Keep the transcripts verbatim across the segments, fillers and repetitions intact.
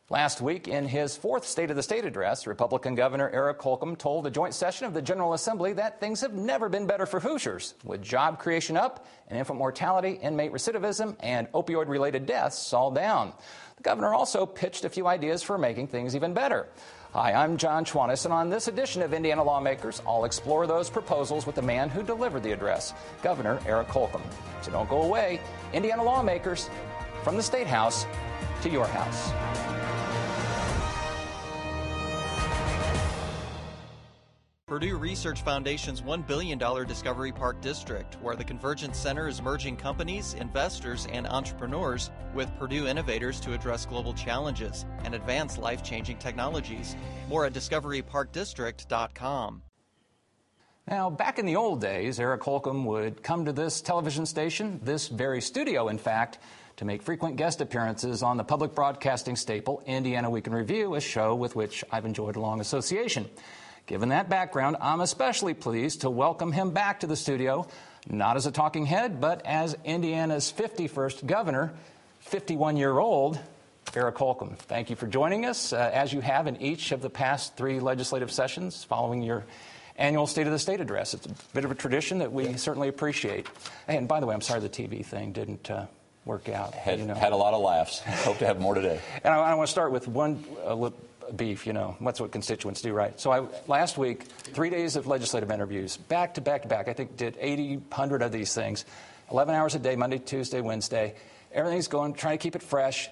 Last week, in his fourth State of the State address, Republican Governor Eric Holcomb told the joint session of the General Assembly that things have never been better for Hoosiers, with job creation up and infant mortality, inmate recidivism, and opioid-related deaths all down. The governor also pitched a few ideas for making things even better. Hi, I'm John Chwanis, and on this edition of Indiana Lawmakers, I'll explore those proposals with the man who delivered the address, Governor Eric Holcomb. So don't go away. Indiana Lawmakers, from the State House to your house. Purdue Research Foundation's one billion dollars Discovery Park District, where the Convergence Center is merging companies, investors, and entrepreneurs with Purdue innovators to address global challenges and advance life-changing technologies. More at discovery park district dot com. Now, back in the old days, Eric Holcomb would come to this television station, this very studio, in fact, to make frequent guest appearances on the public broadcasting staple Indiana Week in Review, a show with which I've enjoyed a long association. Given that background, I'm especially pleased to welcome him back to the studio, not as a talking head, but as Indiana's fifty-first governor, fifty-one-year-old Eric Holcomb. Thank you for joining us, uh, as you have in each of the past three legislative sessions following your annual State of the State address. It's a bit of a tradition that we yeah. certainly appreciate. Hey, and by the way, I'm sorry the T V thing didn't uh, work out. Had, you know. had a lot of laughs. Hope to have more today. And I, I want to start with one uh, beef, you know, that's what constituents do, right? So I, last week, three days of legislative interviews, back to back to back. I think did eighty, one hundred of these things, eleven hours a day, Monday, Tuesday, Wednesday. Everything's going, trying to keep it fresh.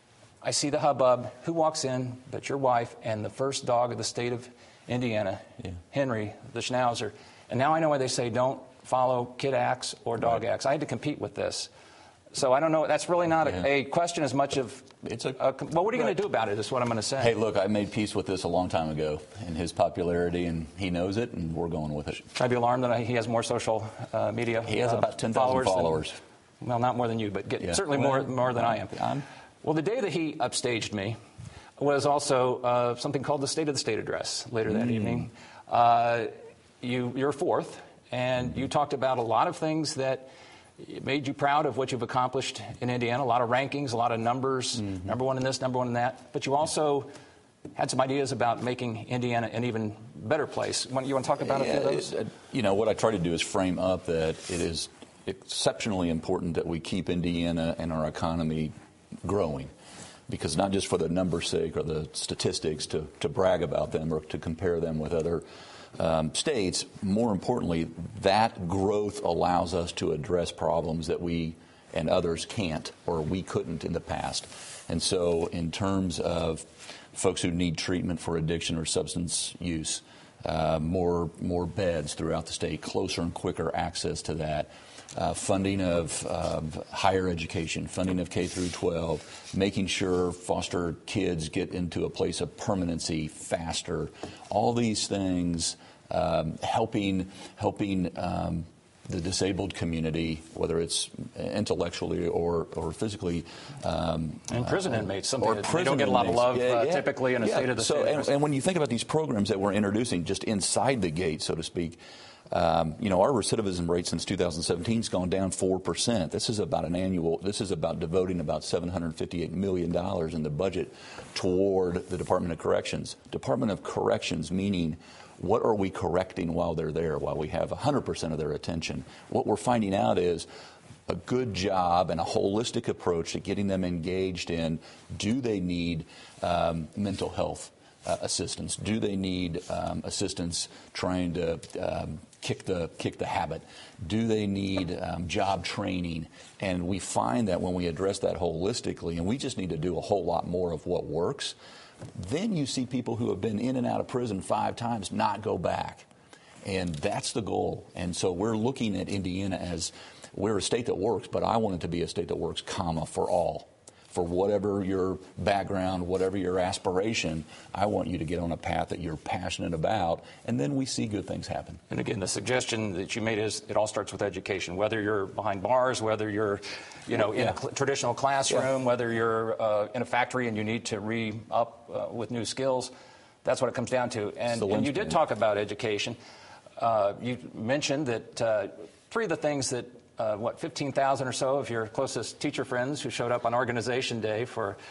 I see the hubbub. Who walks in but your wife and the first dog of the state of Indiana, yeah. Henry, the Schnauzer. And now I know why they say don't follow kid acts or dog right. acts. I had to compete with this. So I don't know. That's really not yeah. a, a question as much of it's a. a well, what are you right. going to do about it? Is what I'm going to say. Hey, look, I made peace with this a long time ago, and his popularity, and he knows it, and we're going with it. Should I be alarmed that he has more social uh, media? He has uh, about ten thousand followers. Than, well, not more than you, but get, yeah. certainly well, more more than I am. I'm, well, the day that he upstaged me was also uh, something called the State of the State address later that mm. evening. Uh, you, you're fourth, and you talked about a lot of things that it made you proud of what you've accomplished in Indiana, a lot of rankings, a lot of numbers, mm-hmm. number one in this, number one in that. But you also had some ideas about making Indiana an even better place. You want to talk about yeah, a few of those? It, you know, what I try to do is frame up that it is exceptionally important that we keep Indiana and our economy growing. Because not just for the numbers' sake or the statistics to, to brag about them or to compare them with other Um, states, more importantly, that growth allows us to address problems that we and others can't or we couldn't in the past. And so in terms of folks who need treatment for addiction or substance use, uh, more more beds throughout the state, closer and quicker access to that, uh, funding of uh, higher education, funding of K through twelve, making sure foster kids get into a place of permanency faster, all these things um, helping helping um, the disabled community, whether it's intellectually or, or physically. Um, and prison uh, inmates, something that they don't get a lot of love yeah, uh, yeah. typically in a yeah. state of the so, state. And, and when you think about these programs that we're introducing just inside the gate, so to speak, Um, you know, our recidivism rate since two thousand seventeen has gone down four percent. This is about an annual, this is about devoting about seven hundred fifty-eight million dollars in the budget toward the Department of Corrections. Department of Corrections meaning what are we correcting while they're there, while we have one hundred percent of their attention. What we're finding out is a good job and a holistic approach to getting them engaged in, do they need um, mental health uh, assistance? Do they need um, assistance trying to um, kick the kick the habit? Do they need um, job training? And we find that when we address that holistically, and we just need to do a whole lot more of what works, then you see people who have been in and out of prison five times not go back. And that's the goal. And so we're looking at Indiana as we're a state that works, but I want it to be a state that works, comma, for all. For whatever your background, whatever your aspiration, I want you to get on a path that you're passionate about, and then we see good things happen. And again, the suggestion that you made is it all starts with education. Whether you're behind bars, whether you're, you know, in yeah. a cl- traditional classroom, yeah. whether you're uh, in a factory and you need to re-up uh, with new skills, that's what it comes down to. And, and you did talk about education. Uh, you mentioned that uh, three of the things that Uh, what, fifteen thousand or so of your closest teacher friends who showed up on organization day for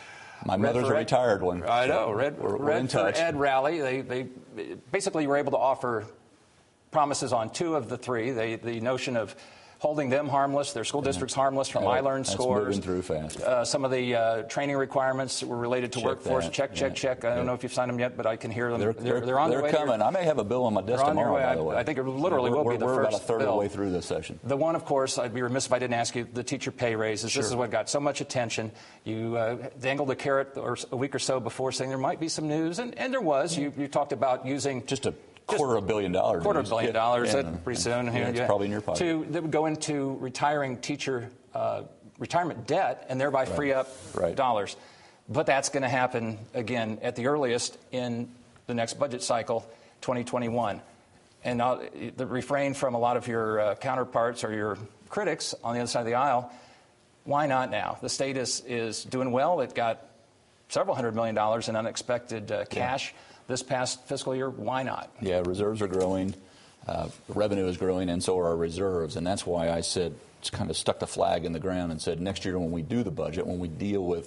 My mother's a retired one. I know. So Red, we're, we're Red in for touch. Ed rally. They, they basically were able to offer promises on two of the three. They, the notion of holding them harmless, their school districts harmless from Oh, iLearn that's scores. moving through fast. Uh, some of the uh, training requirements that were related to Check workforce. that. Check, check, Yeah. check. I don't Yeah. know if you've signed them yet, but I can hear them. They're, they're, they're, they're on they're their way. coming. I may have a bill on my desk They're on their tomorrow, way. by the way. I, I think it literally we're, will we're, be the we're first about a third bill. of the way through this session. The one, of course, I'd be remiss if I didn't ask you, the teacher pay raises. Sure. This is what got so much attention. You uh, dangled a carrot or a week or so before saying there might be some news, and, and there was. You, you talked about using Just a quarter of a billion dollars. quarter of a billion dollars Yeah, that yeah. pretty soon. Yeah, it's probably in your pocket. To, that would go into retiring teacher uh, retirement debt and thereby Right. free up Right. dollars. But that's going to happen, again, at the earliest in the next budget cycle, twenty twenty-one. And I'll, the refrain from a lot of your uh, counterparts or your critics on the other side of the aisle, why not now? The state is, is doing well. It got several hundred million dollars in unexpected uh, cash Yeah. this past fiscal year. Why not? Yeah, reserves are growing, uh, revenue is growing, and so are our reserves. And that's why I said, just kind of stuck the flag in the ground and said, next year when we do the budget, when we deal with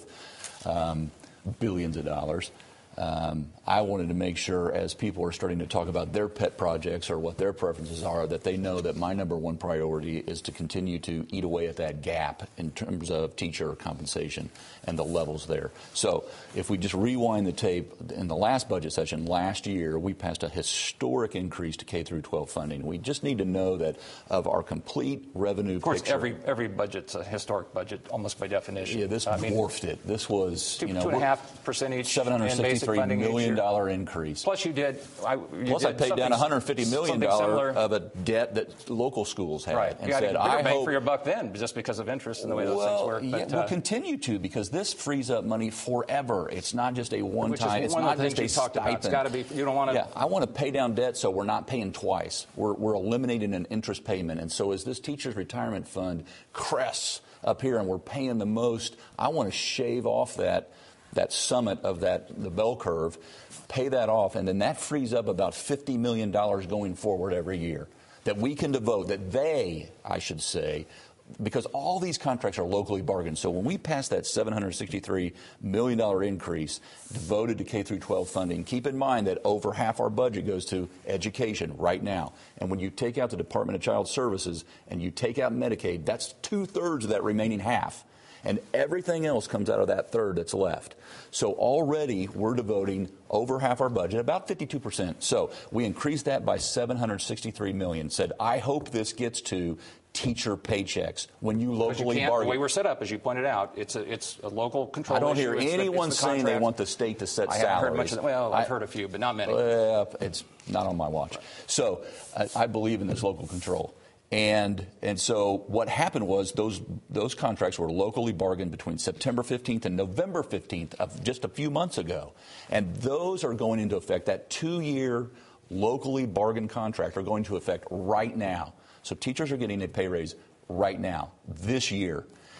um, billions of dollars, um, I wanted to make sure, as people are starting to talk about their pet projects or what their preferences are, that they know that my number one priority is to continue to eat away at that gap in terms of teacher compensation and the levels there. So if we just rewind the tape, in the last budget session last year, we passed a historic increase to K through twelve funding. We just need to know that of our complete revenue Of course, picture, every every budget's a historic budget, almost by definition. yeah, this I mean, dwarfed it. This was two, you know two and a half percent each seven hundred in basic sixty-three funding each million year. dollar increase. Plus, you did. I, you Plus, did I paid down something- one hundred fifty million something similar. dollars of a debt that local schools had, Right. and You got said, a bigger "I bang hope for your buck then, just because of interest and the way those well, things work." yeah, But, we'll uh, continue to, because this frees up money forever. It's not just a which one-time. is It's one not of the just things a you talked stipend. about. It's got to be. You don't want to. Yeah, I want to pay down debt so we're not paying twice. We're, we're eliminating an interest payment. And so as this teacher's retirement fund crests up here and we're paying the most, I want to shave off that that summit of that the bell curve, pay that off, and then that frees up about fifty million dollars going forward every year that we can devote, that they, I should say, because all these contracts are locally bargained. So when we pass that seven hundred sixty-three million dollars increase devoted to K through twelve funding, keep in mind that over half our budget goes to education right now. And when you take out the Department of Child Services and you take out Medicaid, that's two-thirds of that remaining half. And everything else comes out of that third that's left. So already we're devoting over half our budget, about fifty-two percent. So we increased that by seven hundred sixty-three million dollars. Said, I hope this gets to teacher paychecks when you locally you bargain. The way we're set up, as you pointed out, it's a it's a local control I don't issue. hear It's the- anyone it's the saying they contract. want the state to set I salaries. haven't heard much of that. Well, I've I- heard a few, but not many. Well, it's not on my watch. So I, I believe in this local control. And and so what happened was those those contracts were locally bargained between September fifteenth and November fifteenth of just a few months ago. And those are going into effect. That two-year locally bargained contract are going to effect right now. So teachers are getting a pay raise right now, this year.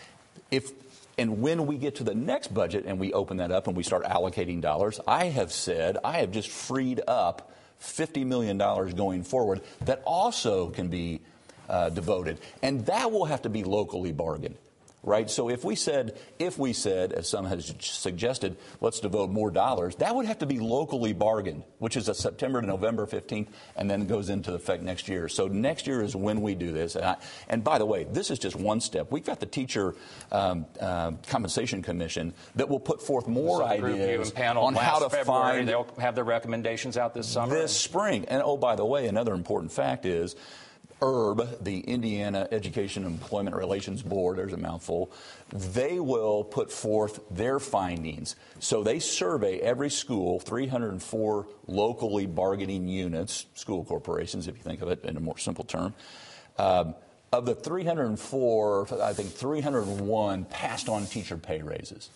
If and when we get to the next budget and we open that up and we start allocating dollars, I have said I have just freed up fifty million dollars going forward that also can be Uh, devoted, and that will have to be locally bargained, right? So if we said, if we said, as some has suggested, let's devote more dollars, that would have to be locally bargained, which is a September to November fifteenth, and then goes into effect next year. So next year is when we do this. And, I, and by the way, this is just one step. We've got the Teacher um, uh, Compensation Commission that will put forth more ideas on how to February. find. They'll have their recommendations out this summer. This spring. And oh, by the way, another important fact is, I R B, the Indiana Education and Employment Relations Board, there's a mouthful, they will put forth their findings. So they survey every school, three hundred four locally bargaining units, school corporations, if you think of it in a more simple term. Um, of the three hundred four, I think three hundred one passed on teacher pay raises.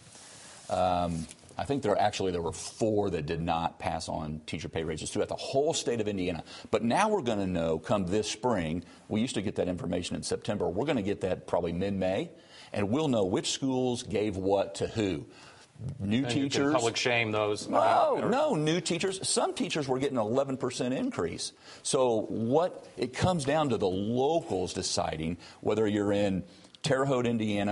Um, I think there actually there were four that did not pass on teacher pay raises throughout the whole state of Indiana. But now we're going to know come this spring. We used to get that information in September. We're going to get that probably mid-May, and we'll know which schools gave what to who. New and teachers. You can public shame those. No, no, new teachers. Some teachers were getting an eleven percent increase. So what it comes down to the locals deciding whether you're in Terre Haute, Indiana,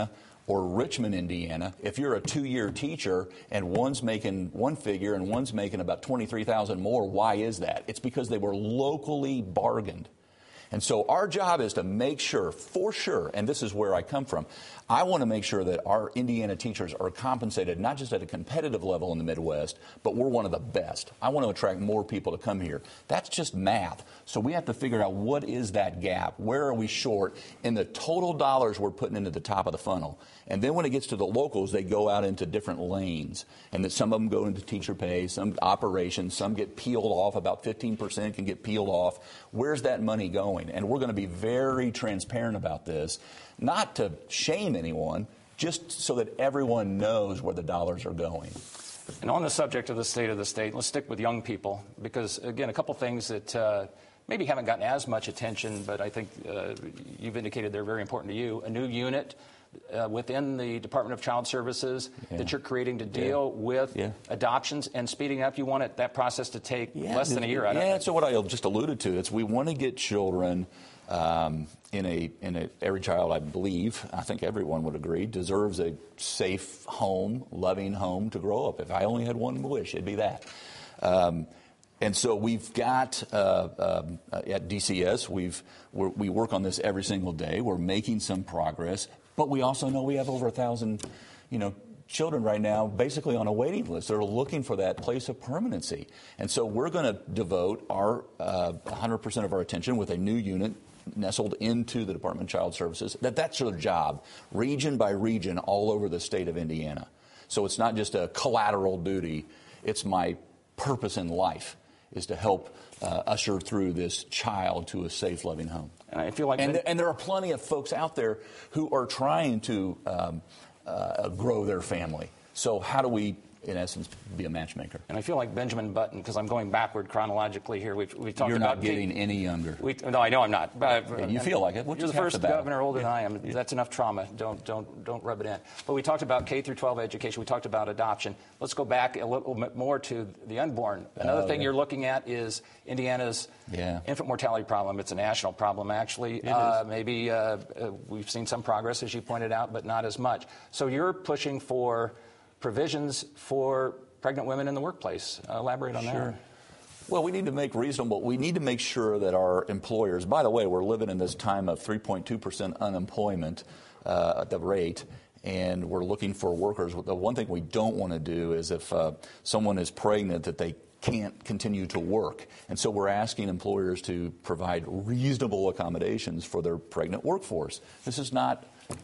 or Richmond, Indiana, if you're a two-year teacher and one's making one figure and one's making about twenty-three thousand dollars more, why is that? It's because they were locally bargained. And so our job is to make sure, for sure, and this is where I come from, I want to make sure that our Indiana teachers are compensated not just at a competitive level in the Midwest, but we're one of the best. I want to attract more people to come here. That's just math. So we have to figure out what is that gap? Where are we short in the total dollars we're putting into the top of the funnel? And then when it gets to the locals, they go out into different lanes. And that some of them go into teacher pay, some operations, some get peeled off. About fifteen percent can get peeled off. Where's that money going? And we're going to be very transparent about this, not to shame anyone, just so that everyone knows where the dollars are going. And on the subject of the state of the state, let's stick with young people, because, again, a couple things that uh, maybe haven't gotten as much attention, but I think uh, you've indicated they're very important to you. A new unit uh, within the Department of Child Services yeah. that you're creating to deal yeah. with yeah. adoptions and speeding up. You want it, that process to take yeah, less than a year. I don't yeah, know. so what I just alluded to is we want to get children um, in a in a every child, I believe, I think everyone would agree, deserves a safe home, loving home to grow up. If I only had one wish, it'd be that. Um, And so we've got, uh, um, at D C S, we've, we're, we work on this every single day. We're making some progress. But we also know we have over a thousand, you know, children right now basically on a waiting list. They're looking for that place of permanency. And so we're going to devote our uh, one hundred percent of our attention with a new unit nestled into the Department of Child Services. That That's their job, region by region, all over the state of Indiana. So it's not just a collateral duty. It's my purpose in life, is to help uh, usher through this child to a safe, loving home. And I feel like, and, th- and there are plenty of folks out there who are trying to um, uh, grow their family. So how do we, in essence, be a matchmaker? And I feel like Benjamin Button, because I'm going backward chronologically here. We've, we talked You're about not getting Kate, any younger. We, no, I know I'm not. But, yeah, you feel like it. We'll you're the first the governor older than I am. That's enough trauma. Don't don't don't rub it in. But we talked about K through twelve education. We talked about adoption. Let's go back a little bit more to the unborn. Another oh, thing yeah. you're looking at is Indiana's yeah. infant mortality problem. It's a national problem, actually. Uh, maybe uh, uh, we've seen some progress, as you pointed out, but not as much. So you're pushing for provisions for pregnant women in the workplace. Uh, elaborate on sure. that. Well, we need to make reasonable, we need to make sure that our employers, by the way, we're living in this time of three point two percent unemployment uh, at the rate, and we're looking for workers. The one thing we don't want to do is if uh, someone is pregnant that they can't continue to work. And so we're asking employers to provide reasonable accommodations for their pregnant workforce. This is not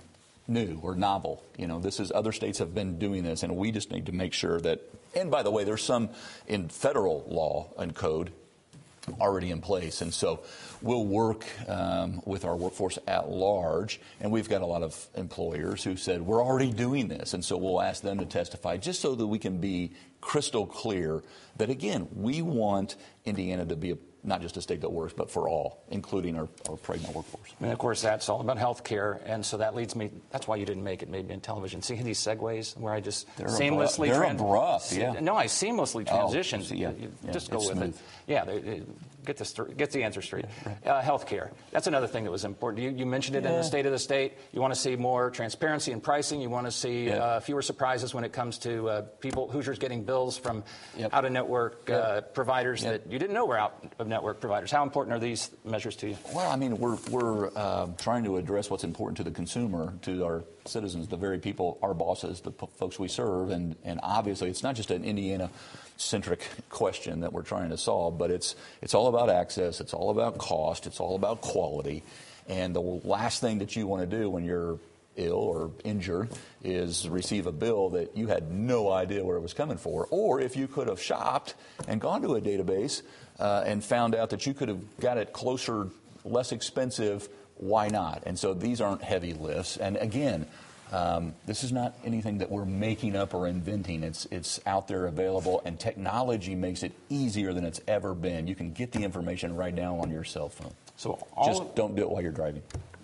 new or novel. You know, this is, other states have been doing this, and we just need to make sure that, and by the way, there's some in federal law and code already in place. And so we'll work um, with our workforce at large, and we've got a lot of employers who said, we're already doing this. And so we'll ask them to testify just so that we can be crystal clear that, again, we want Indiana to be a not just a state that works, but for all, including our, our pregnant workforce. And, of course, that's all about health care. And so that leads me, that's why you didn't make it maybe in television. See these segues where I just they're seamlessly... Abrupt. They're trans- abrupt, yeah. No, I seamlessly transition. Oh, yeah, yeah, just go with smooth. it. Yeah, they, they, get, this, get the answer straight. Yeah, right. uh, health care. That's another thing that was important. You, you mentioned it yeah. in the State of the State. You want to see more transparency in pricing. You want to see yeah. uh, fewer surprises when it comes to uh, people, Hoosiers getting bills from yep. out-of-network yep. uh, providers yep. that you didn't know were out-of-network providers. How important are these measures to you? Well, I mean, we're, we're uh, trying to address what's important to the consumer, to our citizens, the very people, our bosses, the p- folks we serve, and, and obviously it's not just an Indiana-centric question that we're trying to solve, but it's it's all about access, it's all about cost, it's all about quality, and the last thing that you want to do when you're ill or injured is receive a bill that you had no idea where it was coming for, or if you could have shopped and gone to a database uh, and found out that you could have got it closer, less expensive, why not? And so these aren't heavy lifts. And again, um, this is not anything that we're making up or inventing. It's it's out there available, and technology makes it easier than it's ever been. You can get the information right now on your cell phone. So all just don't do it while you're driving.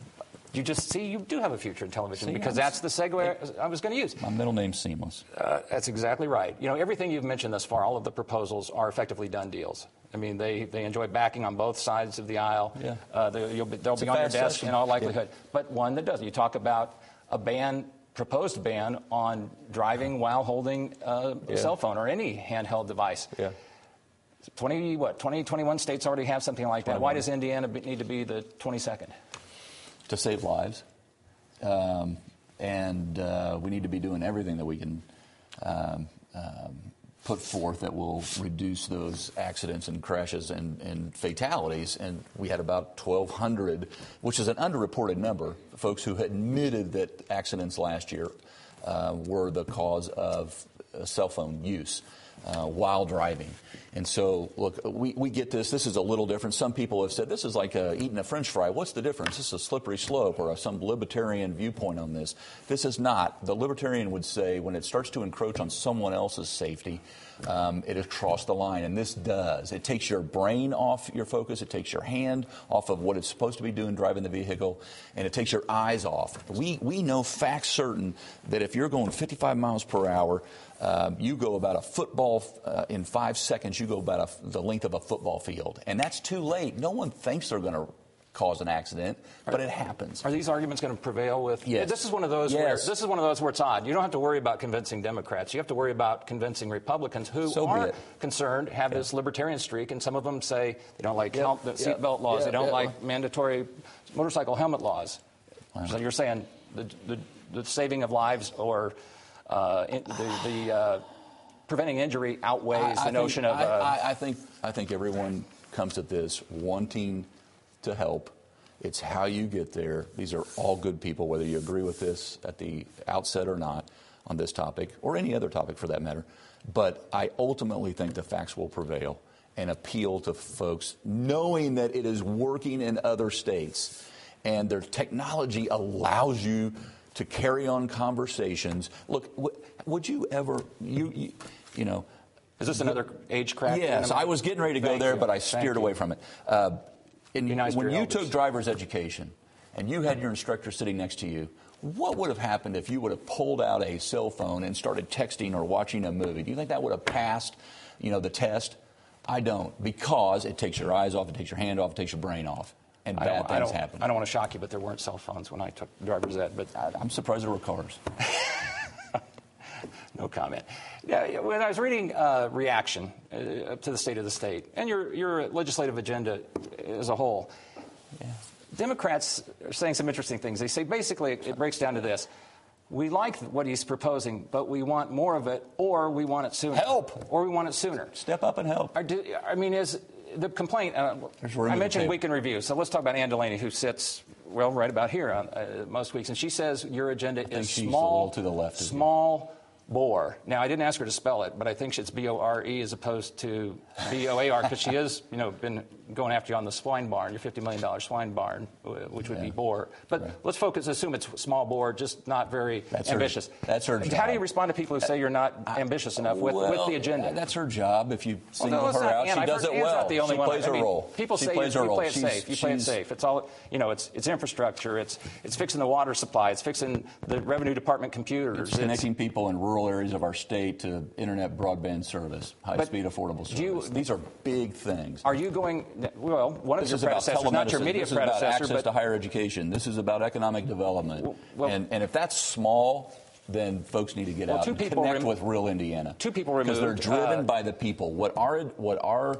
You just see, you do have a future in television, see, because that's the segue I was going to use. My middle name's Seamless. Uh, that's exactly right. You know, everything you've mentioned thus far, all of the proposals are effectively done deals. I mean, they, they enjoy backing on both sides of the aisle. Yeah. Uh, they, you'll be, they'll it's be on your desk session. in all likelihood. Yeah. But one that doesn't. You talk about a ban proposed ban on driving while holding a Yeah. cell phone or any handheld device. Yeah. twenty, what, twenty, twenty-one states already have something like that. Why twenty-one. does Indiana be, need to be the twenty-second? To save lives. Um, and uh, we need to be doing everything that we can um, um, put forth that will reduce those accidents and crashes and, and fatalities. And we had about twelve hundred, which is an underreported number, folks who had admitted that accidents last year uh, were the cause of uh, cell phone use uh, while driving. And so, look, we, we get this. This is a little different. Some people have said this is like uh, eating a French fry. What's the difference? This is a slippery slope or a, some libertarian viewpoint on this. This is not. The libertarian would say when it starts to encroach on someone else's safety, um, it has crossed the line. And this does. It takes your brain off your focus. It takes your hand off of what it's supposed to be doing driving the vehicle. And it takes your eyes off. We, we know facts certain that if you're going fifty-five miles per hour, Um, you go about a football uh, in five seconds. You go about a, the length of a football field, and that's too late. No one thinks they're going to cause an accident, but it happens. Are these arguments going to prevail with? Yes. This is one of those. Yes. Where, this is one of those where it's odd. You don't have to worry about convincing Democrats. You have to worry about convincing Republicans who So be are it. concerned, have Yeah. this libertarian streak, and some of them say they don't like Yep. help, the Yep. seatbelt laws. Yeah, They don't yeah. like mandatory motorcycle helmet laws. Wow. So you're saying the, the, the saving of lives or uh, in, the, the uh, preventing injury outweighs I, I the notion think, of. Uh, I, I, I think I think everyone comes at this wanting to help. It's how you get there. These are all good people, whether you agree with this at the outset or not on this topic, or any other topic for that matter. But I ultimately think the facts will prevail and appeal to folks, knowing that it is working in other states, and their technology allows you to carry on conversations. Look, w- would you ever, you, you, you know. Is this another age crack? Yes, I was getting ready to go Thank there, you. but I Thank steered you. away from it. Uh, in, Be nice to when your you elders. took driver's education and you had your instructor sitting next to you, what would have happened if you would have pulled out a cell phone and started texting or watching a movie? Do you think that would have passed, you know, the test? I don't, because it takes your eyes off, it takes your hand off, it takes your brain off, and I bad don't, I things don't, happen. I don't want to shock you, but there weren't cell phones when I took driver's ed. But I, I'm surprised there were cars. no comment. Yeah, when I was reading uh, reaction uh, to the state of the state and your your legislative agenda as a whole, Yeah. Democrats are saying some interesting things. They say basically it breaks down to this: we like what he's proposing, but we want more of it, or we want it sooner. Help. Or we want it sooner. Step up and help. Are do, I mean, is the complaint? Uh, There's room I at the mentioned table. Week in Review, so let's talk about Ann Delaney, who sits well right about here on uh, most weeks, and she says your agenda think is she's a small, little to the left of you. small bore. Now, I didn't ask her to spell it, but I think it's B O R E as opposed to B O A R, because she has, you know, been going after you on the swine barn, your fifty million dollars swine barn, which would Yeah. be bore. But Right. let's focus, assume it's small bore, just not very That's her- ambitious. that's her How job. do you respond to people who say you're not ambitious enough with, well, with the agenda? That's her job. If you single no, it's her not out, Ann. she I've does heard it Ann's well. not the only she one. plays I her mean, role. People she say plays you, her you role. play it She's- safe. You play it she's- safe. It's all, you know. It's it's infrastructure. It's it's fixing the water supply. It's fixing the revenue department computers. It's connecting people in rural areas of our state to internet broadband service, high-speed affordable service. do you- These are big things. Are you going? Well, one of This your is about predecessors, not your telemedicine. immediate This is about predecessor, access but to higher education. This is about economic development. well- and, and if that's small, then folks need to get Well, out two and people connect rem- with real Indiana. two people Because they're removed, driven uh, by the people. What our, what our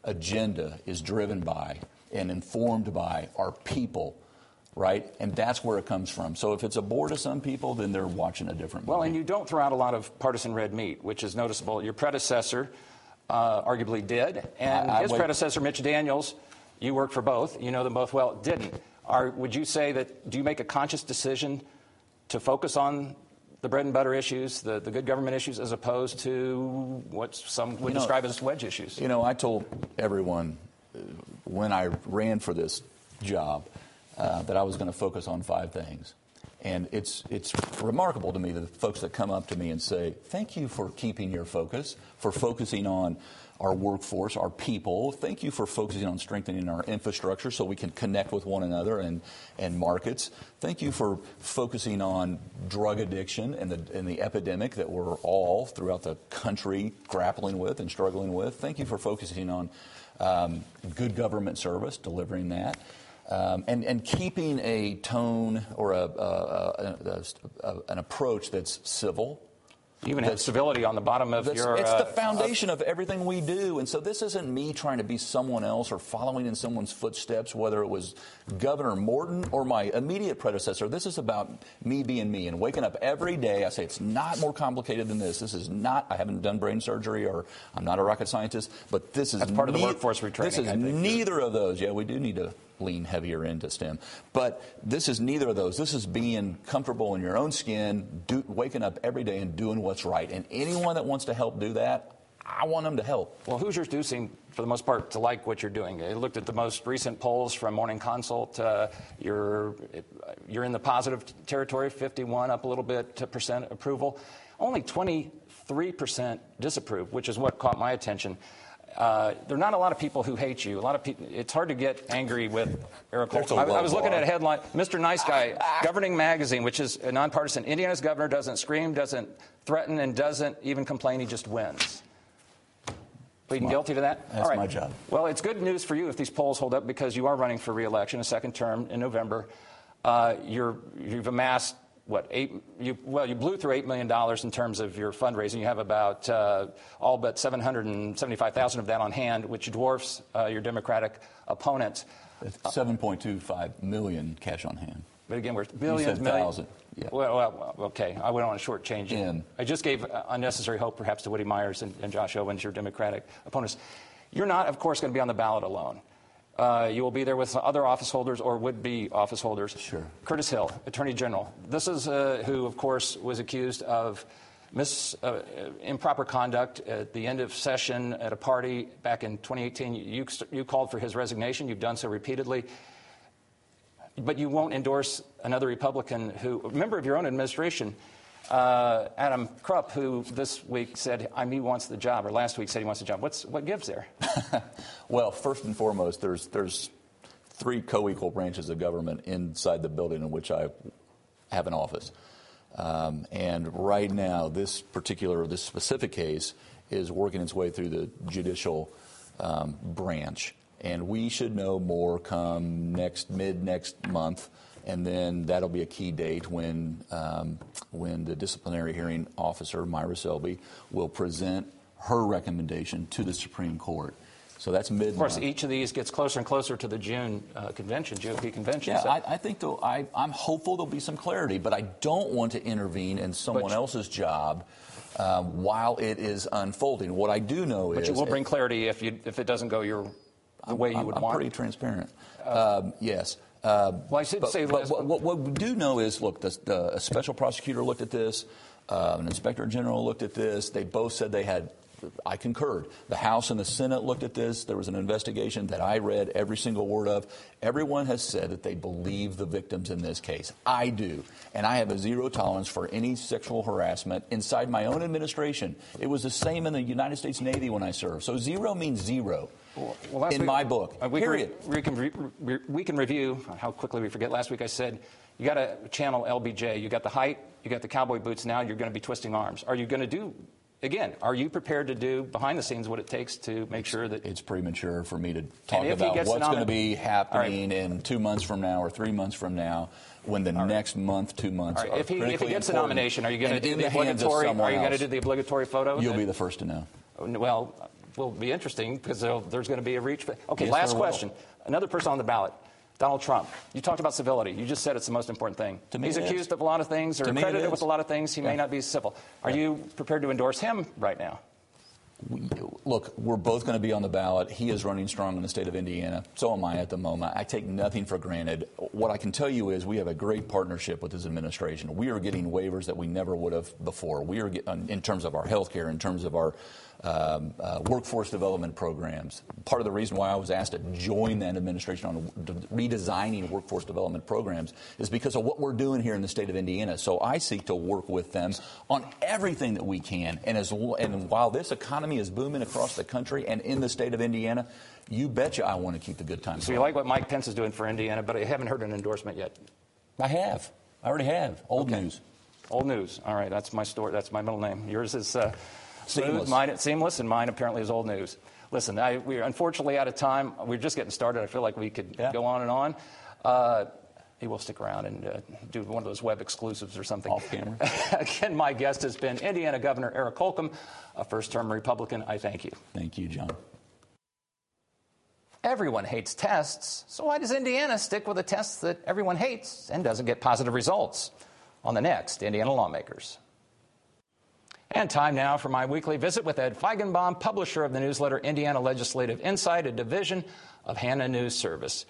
agenda is driven by and informed by are people. Right? And that's where it comes from. So if it's a bore to some people, then they're watching a different movie. well, and you don't throw out a lot of partisan red meat, which is noticeable. Your predecessor uh, arguably did, and I- I his wait- predecessor, Mitch Daniels, you worked for both. You know them both well. Didn't. Are, would you say that? Do you make a conscious decision to focus on the bread and butter issues, the, the good government issues, as opposed to what some would You know, describe as wedge issues? You know, I told everyone uh, when I ran for this job uh, that I was going to focus on five things. And it's it's remarkable to me that the folks that come up to me and say, thank you for keeping your focus, for focusing on our workforce, our people. Thank you for focusing on strengthening our infrastructure so we can connect with one another and, and markets. Thank you for focusing on drug addiction and the, and the epidemic that we're all throughout the country grappling with and struggling with. Thank you for focusing on um, good government service, delivering that. Um, and, and keeping a tone or a, a, a, a, an approach that's civil. You even have civility on the bottom of your... It's uh, the foundation uh, of everything we do. And so this isn't me trying to be someone else or following in someone's footsteps, whether it was Governor Morton or my immediate predecessor. This is about me being me and waking up every day. I say it's not more complicated than this. This is not... I haven't done brain surgery or I'm not a rocket scientist, but this is... That's part ne- of the workforce retraining, This is I think. neither of those. Yeah, we do need to lean heavier into STEM. But this is neither of those. This is being comfortable in your own skin, do, waking up every day and doing what's right. And anyone that wants to help do that, I want them to help. Well, Hoosiers do seem, for the most part, to like what you're doing. I looked at the most recent polls from Morning Consult. Uh, you're, you're in the positive territory, fifty-one, up a little bit, percent approval. Only twenty-three percent disapprove, which is what caught my attention. Uh, there are not a lot of people who hate you. A lot of people. It's hard to get angry with Eric Holcomb. I, I was looking at a headline: Mister Nice Guy, Governing Magazine, which is a nonpartisan. Indiana's governor doesn't scream, doesn't threaten, and doesn't even complain. He just wins. Pleading guilty to that? That's All right. my job. Well, it's good news for you if these polls hold up because you are running for re-election, a second term in November. Uh, you're you've amassed. What, eight, you, well, you blew through eight million dollars in terms of your fundraising. You have about uh, all but seven hundred seventy-five thousand dollars of that on hand, which dwarfs uh, your Democratic opponents. seven point two five million dollars cash on hand. But again, we're billions, you said millions. Yeah. Well, well, okay, I went on a short-change. In. I just gave uh, unnecessary hope, perhaps, to Woody Myers and, and Josh Owens, your Democratic opponents. You're not, of course, going to be on the ballot alone. Uh, you will be there with other office holders or would-be office holders. Sure. Curtis Hill, Attorney General. This is uh, who, of course, was accused of mis, uh, improper conduct at the end of session at a party back in twenty eighteen. You, you called for his resignation. You've done so repeatedly. But you won't endorse another Republican who, a member of your own administration, uh, Adam Krupp, who this week said, I mean, he wants the job, or last week said he wants the job. What's, what gives there? Well, first and foremost, there's there's three co-equal branches of government inside the building in which I have an office. Um, and right now, this particular, this specific case is working its way through the judicial um, branch. And we should know more come next mid next month, and then that'll be a key date when um, when the disciplinary hearing officer, Myra Selby, will present her recommendation to the Supreme Court. So that's mid. Of course, each of these gets closer and closer to the June uh, convention, G O P convention. Yeah, so. I, I think though I, I'm hopeful there'll be some clarity, but I don't want to intervene in someone but, else's job uh, while it is unfolding. What I do know but is, but you will bring clarity if you if it doesn't go your the way you I'm, would I'm want. pretty transparent. Uh, um, yes. Uh, well, I should but, say but what, what, what we do know is, look, the, the a special prosecutor looked at this. Uh, an inspector general looked at this. They both said they had. I concurred. The House and the Senate looked at this. There was an investigation that I read every single word of. Everyone has said that they believe the victims in this case. I do. And I have a zero tolerance for any sexual harassment inside my own administration. It was the same in the United States Navy when I served. So zero means zero. Well, in week, my book, uh, we period. Can re, we, can re, re, we can review how quickly we forget. Last week I said, you got to channel L B J. You got the height, you got the cowboy boots. Now you're going to be twisting arms. Are you going to do, again, are you prepared to do behind the scenes what it takes to make sure that... It's premature for me to talk about what's nomin- going to be happening right. in two months from now or three months from now when the right. next month, two months right. are if he, critically if he gets important. a nomination, are you going to do in the, the obligatory? Are you going to do the obligatory photo? You'll be the first to know. Well, will be interesting because there's going to be a reach. Okay, yes, last question. Another person on the ballot, Donald Trump. You talked about civility. You just said it's the most important thing. To me He's it accused is. of a lot of things or To me credited it is. with a lot of things. He yeah. may not be civil. Are yeah. you prepared to endorse him right now? We, look, we're both going to be on the ballot. He is running strong in the state of Indiana. So am I at the moment. I take nothing for granted. What I can tell you is we have a great partnership with his administration. We are getting waivers that we never would have before. We are getting, in terms of our health care, in terms of our um, uh, workforce development programs. Part of the reason why I was asked to join that administration on redesigning workforce development programs is because of what we're doing here in the state of Indiana. So I seek to work with them on everything that we can. And, as, and while this economy is booming across the country and in the state of Indiana, you betcha I want to keep the good times. So you like what Mike Pence is doing for Indiana, but I haven't heard an endorsement yet. I have. I already have. Old okay. news. Old news. All right. That's my story. That's my middle name. Yours is uh, smooth, seamless. Mine, seamless, and mine apparently is old news. Listen, I, we're unfortunately out of time. We're just getting started. I feel like we could yeah. go on and on. Uh, Maybe we'll stick around and uh, do one of those web exclusives or something. Off camera. Again, my guest has been Indiana Governor Eric Holcomb, a first-term Republican. I thank you. Thank you, John. Everyone hates tests, so why does Indiana stick with a test that everyone hates and doesn't get positive results? On the next Indiana Lawmakers. And time now for my weekly visit with Ed Feigenbaum, publisher of the newsletter Indiana Legislative Insight, a division of Hannah News Service.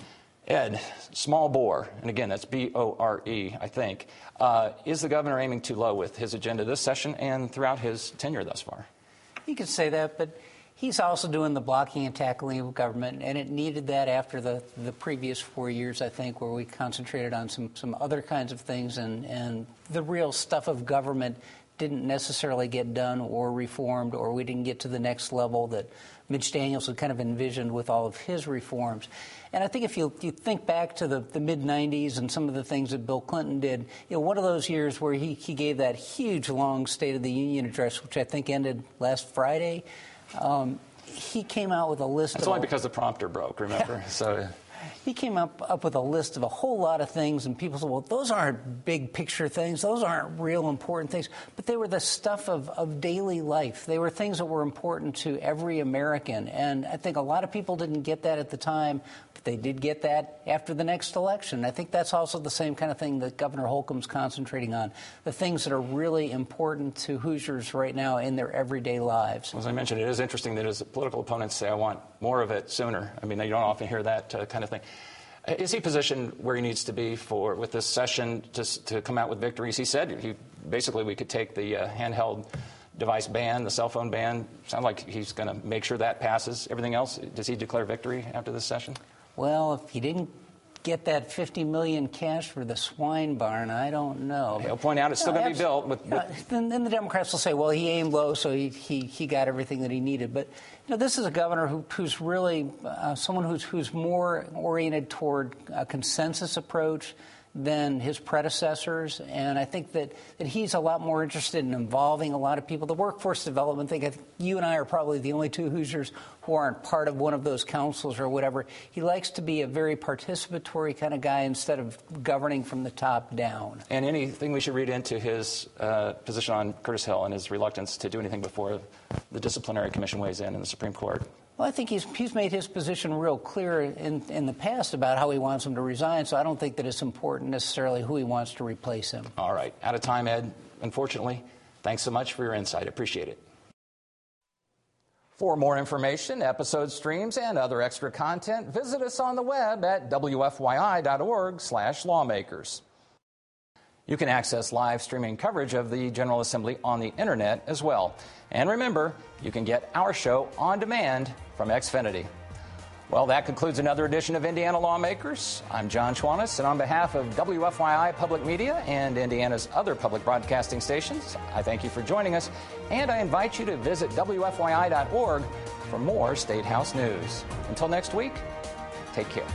Ed, small bore, and again, that's B O R E, I think. Uh, is the governor aiming too low with his agenda this session and throughout his tenure thus far? You could say that, but he's also doing the blocking and tackling of government, and it needed that after the, the previous four years, I think, where we concentrated on some, some other kinds of things, and, and the real stuff of government didn't necessarily get done or reformed, or we didn't get to the next level that Mitch Daniels had kind of envisioned with all of his reforms. And I think if you, you think back to the, the mid nineties and some of the things that Bill Clinton did, you know, one of those years where he, he gave that huge, long State of the Union address, which I think ended last Friday, um, he came out with a list It's of... only because the prompter broke, remember? Yeah. So. He came up, up with a list of a whole lot of things, and people said, well, those aren't big picture things. Those aren't real important things. But they were the stuff of, of daily life. They were things that were important to every American. And I think a lot of people didn't get that at the time, but they did get that after the next election. I think that's also the same kind of thing that Governor Holcomb's concentrating on, the things that are really important to Hoosiers right now in their everyday lives. As I mentioned, it is interesting that his political opponents say, I want more of it sooner. I mean, you don't often hear that uh, kind of thing. Is he positioned where he needs to be for with this session to, to come out with victories? He said he, basically we could take the uh, handheld device ban, the cell phone ban. Sounds like he's going to make sure that passes. Everything else, does he declare victory after this session? Well, if he didn't get that fifty million dollars cash for the swine barn, I don't know. He'll point out it's still no, going to be built. With, with... Yeah, then, then the Democrats will say, well, he aimed low, so he, he, he got everything that he needed. But you know, this is a governor who, who's really uh, someone who's, who's more oriented toward a consensus approach than his predecessors, and I think that, that he's a lot more interested in involving a lot of people. The workforce development thing, I think you and I are probably the only two Hoosiers who aren't part of one of those councils or whatever. He likes to be a very participatory kind of guy instead of governing from the top down. And anything we should read into his uh, position on Curtis Hill and his reluctance to do anything before the disciplinary commission weighs in in the Supreme Court? Well, I think he's he's made his position real clear in, in the past about how he wants him to resign, so I don't think that it's important necessarily who he wants to replace him. All right. Out of time, Ed, unfortunately. Thanks so much for your insight. Appreciate it. For more information, episode streams, and other extra content, visit us on the web at W F Y I dot org slash lawmakers. You can access live streaming coverage of the General Assembly on the Internet as well. And remember, you can get our show on demand from Xfinity. Well, that concludes another edition of Indiana Lawmakers. I'm John Schwannis, and on behalf of W F Y I Public Media and Indiana's other public broadcasting stations, I thank you for joining us, and I invite you to visit W F Y I dot org for more State House news. Until next week, take care.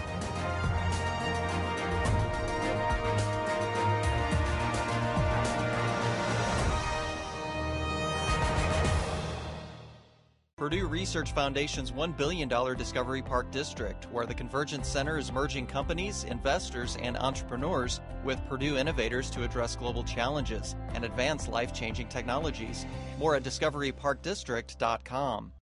Purdue Research Foundation's one billion dollars Discovery Park District, where the Convergence Center is merging companies, investors, and entrepreneurs with Purdue innovators to address global challenges and advance life-changing technologies. More at discovery park district dot com.